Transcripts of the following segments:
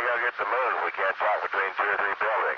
gotta get the moon. We can't talk between 2 or 3 buildings.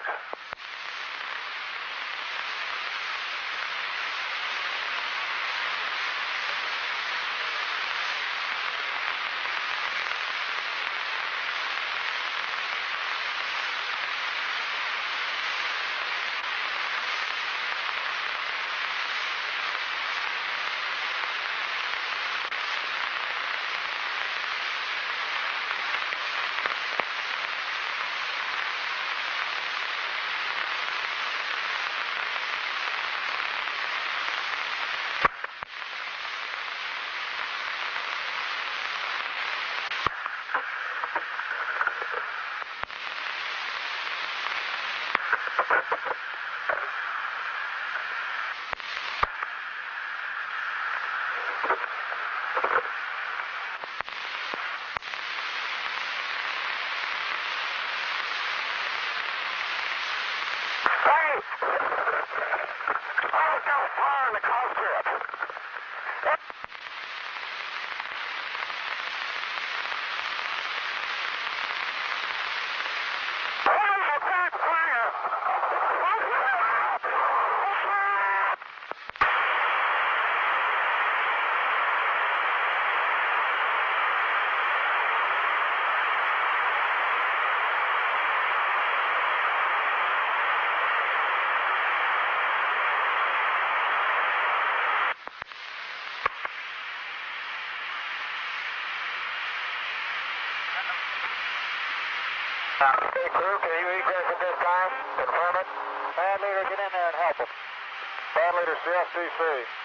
Hey, crew, can you egress at this time? Confirm it. Bad leader, get in there and help him. Bad leader, CFCC.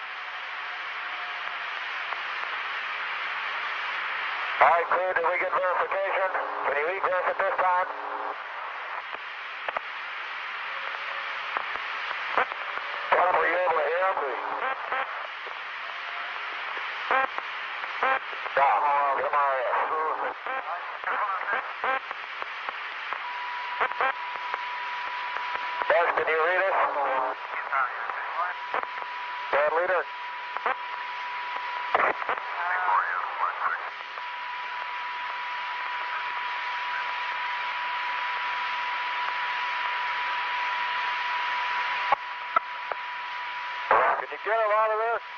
All right, crew, did we get verification? Can you egress at this time? Tell him, were you able to hear him? Yeah, come on in. Des, can you read us? Bad leader? Can you get him out of there?